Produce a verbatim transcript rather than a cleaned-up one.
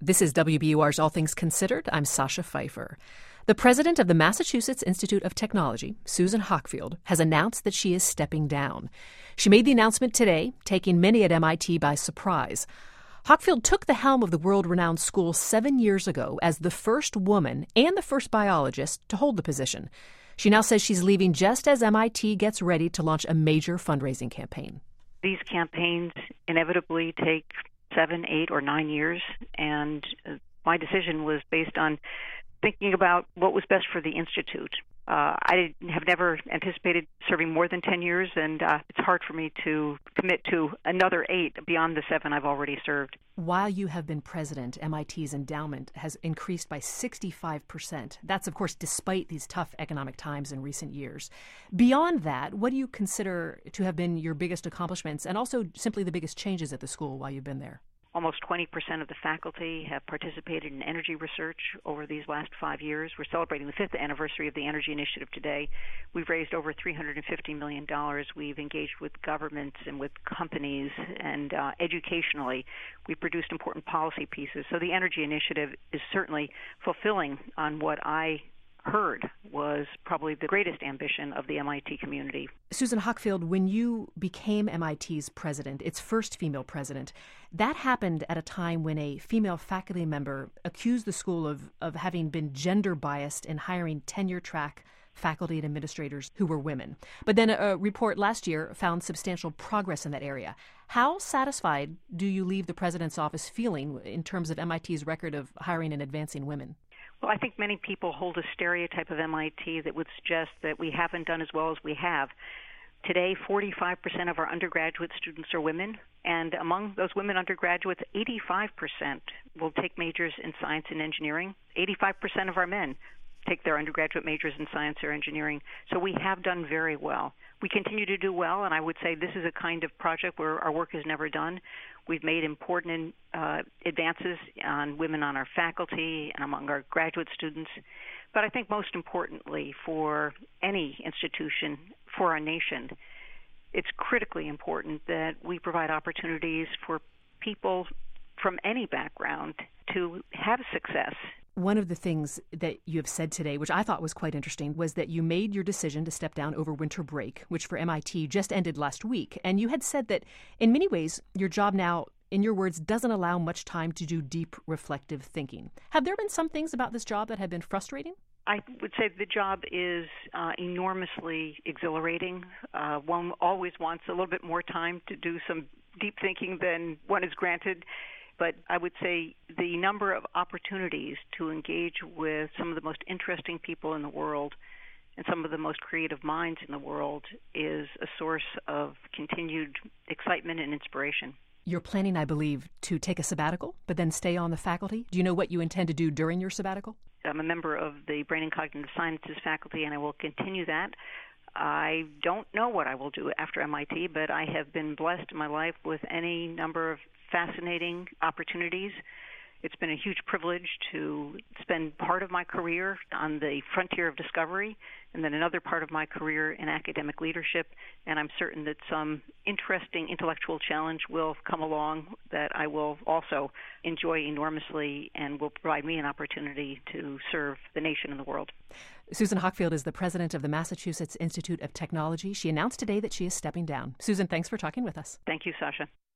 This is W B U R's All Things Considered. I'm Sasha Pfeiffer. The president of the Massachusetts Institute of Technology, Susan Hockfield, has announced that she is stepping down. She made the announcement today, taking many at M I T by surprise. Hockfield took the helm of the world-renowned school seven years ago as the first woman and the first biologist to hold the position. She now says she's leaving just as M I T gets ready to launch a major fundraising campaign. These campaigns inevitably take seven, eight, or nine years, and my decision was based on thinking about what was best for the Institute. Uh, I have never anticipated serving more than ten years, and uh, it's hard for me to commit to another eight beyond the seven I've already served. While you have been president, M I T's endowment has increased by sixty-five percent. That's, of course, despite these tough economic times in recent years. Beyond that, what do you consider to have been your biggest accomplishments and also simply the biggest changes at the school while you've been there? Almost twenty percent of the faculty have participated in energy research over these last five years. We're celebrating the fifth anniversary of the Energy Initiative today. We've raised over three hundred fifty million dollars. We've engaged with governments and with companies, and uh, educationally, we've produced important policy pieces. So the Energy Initiative is certainly fulfilling on what I heard was probably the greatest ambition of the M I T community. Susan Hockfield, when you became M I T's president, its first female president, that happened at a time when a female faculty member accused the school of, of having been gender biased in hiring tenure-track faculty and administrators who were women. But then a report last year found substantial progress in that area. How satisfied do you leave the president's office feeling in terms of M I T's record of hiring and advancing women? Well, I think many people hold a stereotype of M I T that would suggest that we haven't done as well as we have. Today, forty-five percent of our undergraduate students are women, and among those women undergraduates, eighty-five percent will take majors in science and engineering. eighty-five percent of our men take their undergraduate majors in science or engineering. So we have done very well. We continue to do well, and I would say this is a kind of project where our work is never done. We've made important uh, advances on women on our faculty and among our graduate students. But I think most importantly for any institution, for our nation, it's critically important that we provide opportunities for people from any background to have success. One of the things that you have said today, which I thought was quite interesting, was that you made your decision to step down over winter break, which for M I T just ended last week. And you had said that in many ways, your job now, in your words, doesn't allow much time to do deep reflective thinking. Have there been some things about this job that have been frustrating? I would say the job is uh, enormously exhilarating. Uh, one always wants a little bit more time to do some deep thinking than one is granted. But I would say the number of opportunities to engage with some of the most interesting people in the world and some of the most creative minds in the world is a source of continued excitement and inspiration. You're planning, I believe, to take a sabbatical, but then stay on the faculty. Do you know what you intend to do during your sabbatical? I'm a member of the Brain and Cognitive Sciences faculty, and I will continue that. I don't know what I will do after M I T, but I have been blessed in my life with any number of fascinating opportunities. It's been a huge privilege to spend part of my career on the frontier of discovery and then another part of my career in academic leadership, and I'm certain that some interesting intellectual challenge will come along that I will also enjoy enormously and will provide me an opportunity to serve the nation and the world. Susan Hockfield is the president of the Massachusetts Institute of Technology. She announced today that she is stepping down. Susan, thanks for talking with us. Thank you, Sasha.